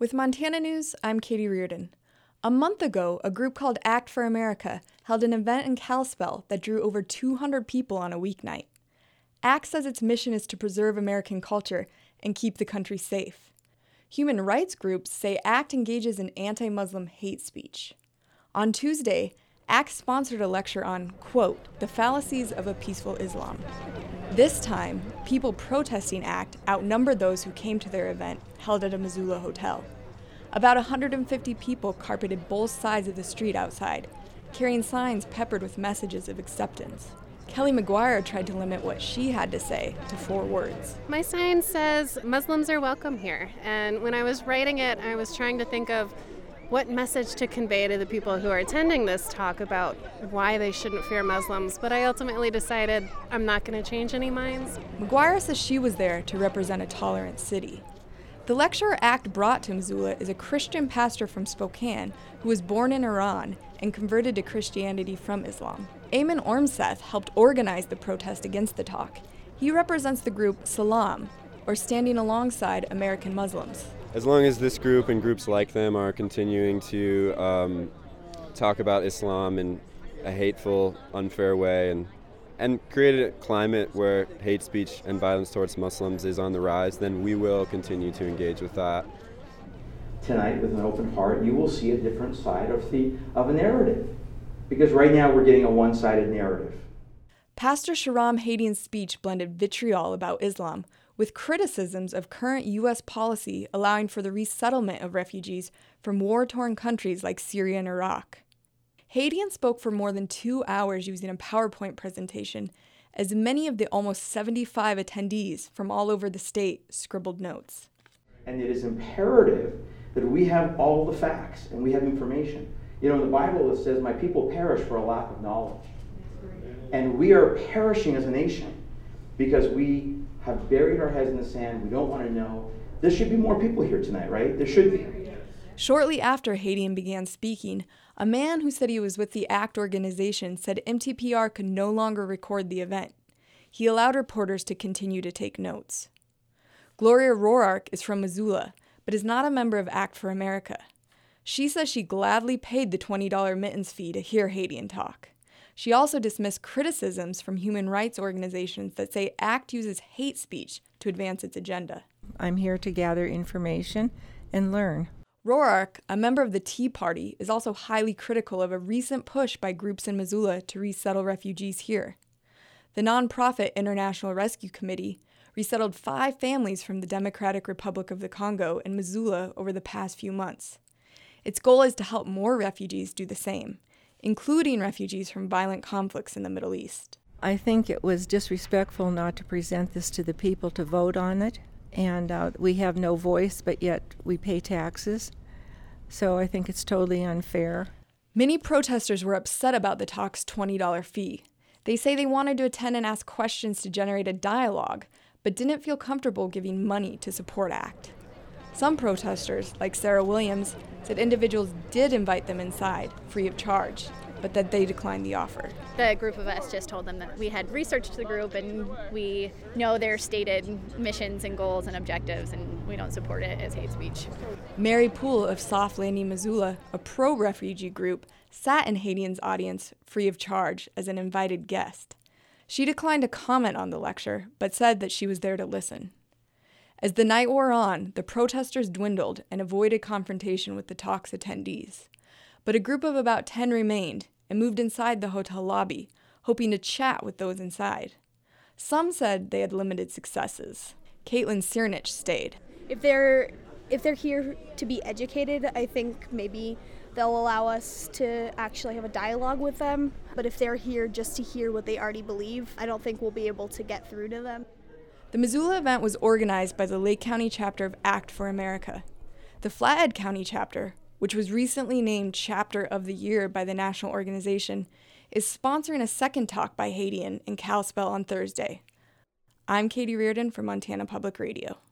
With Montana News, I'm Katie Reardon. A month ago, a group called Act for America held an event in Kalispell that drew over 200 people on a weeknight. ACT says its mission is to preserve American culture and keep the country safe. Human rights groups say ACT engages in anti-Muslim hate speech. On Tuesday, ACT sponsored a lecture on, quote, the fallacies of a peaceful Islam. This time, people protesting ACT outnumbered those who came to their event, held at a Missoula hotel. About 150 people carpeted both sides of the street outside, carrying signs peppered with messages of acceptance. Kelly McGuire tried to limit what she had to say to 4 words. My sign says, Muslims are welcome here. And when I was writing it, I was trying to think of what message to convey to the people who are attending this talk about why they shouldn't fear Muslims. But I ultimately decided I'm not going to change any minds. McGuire says she was there to represent a tolerant city. The lecturer ACT brought to Missoula is a Christian pastor from Spokane who was born in Iran and converted to Christianity from Islam. Eamon Ormseth helped organize the protest against the talk. He represents the group Salam, or Standing Alongside American Muslims. As long as this group and groups like them are continuing to talk about Islam in a hateful, unfair way and create a climate where hate speech and violence towards Muslims is on the rise, then we will continue to engage with that. Tonight, with an open heart, you will see a different side of a narrative. Because right now we're getting a one-sided narrative. Pastor Shahram Hadian's speech blended vitriol about Islam with criticisms of current U.S. policy allowing for the resettlement of refugees from war-torn countries like Syria and Iraq. Hadian spoke for more than 2 hours using a PowerPoint presentation, as many of the almost 75 attendees from all over the state scribbled notes. And it is imperative that we have all the facts and we have information. You know, in the Bible it says, my people perish for a lack of knowledge. And we are perishing as a nation because we have buried our heads in the sand. We don't want to know. There should be more people here tonight, right? There should be. Shortly after Hadian began speaking, a man who said he was with the ACT organization said MTPR could no longer record the event. He allowed reporters to continue to take notes. Gloria Roark is from Missoula, but is not a member of ACT for America. She says she gladly paid the $20 mittens fee to hear Hadian talk. She also dismissed criticisms from human rights organizations that say ACT uses hate speech to advance its agenda. I'm here to gather information and learn. Roark, a member of the Tea Party, is also highly critical of a recent push by groups in Missoula to resettle refugees here. The nonprofit International Rescue Committee resettled 5 families from the Democratic Republic of the Congo in Missoula over the past few months. Its goal is to help more refugees do the same, including refugees from violent conflicts in the Middle East. I think it was disrespectful not to present this to the people to vote on it, and we have no voice, but yet we pay taxes, so I think it's totally unfair. Many protesters were upset about the talk's $20 fee. They say they wanted to attend and ask questions to generate a dialogue, but didn't feel comfortable giving money to support ACT. Some protesters, like Sarah Williams, said individuals did invite them inside, free of charge, but that they declined the offer. The group of us just told them that we had researched the group and we know their stated missions and goals and objectives, and we don't support it as hate speech. Mary Poole of Soft Landing, Missoula, a pro-refugee group, sat in Hadian's audience free of charge as an invited guest. She declined to comment on the lecture, but said that she was there to listen. As the night wore on, the protesters dwindled and avoided confrontation with the talk's attendees. But a group of about 10 remained and moved inside the hotel lobby, hoping to chat with those inside. Some said they had limited successes. Caitlin Siernich stayed. If they're here to be educated, I think maybe they'll allow us to actually have a dialogue with them. But if they're here just to hear what they already believe, I don't think we'll be able to get through to them. The Missoula event was organized by the Lake County chapter of ACT for America. The Flathead County chapter, which was recently named Chapter of the Year by the national organization, is sponsoring a second talk by Hadian in Kalispell on Thursday. I'm Katie Reardon for Montana Public Radio.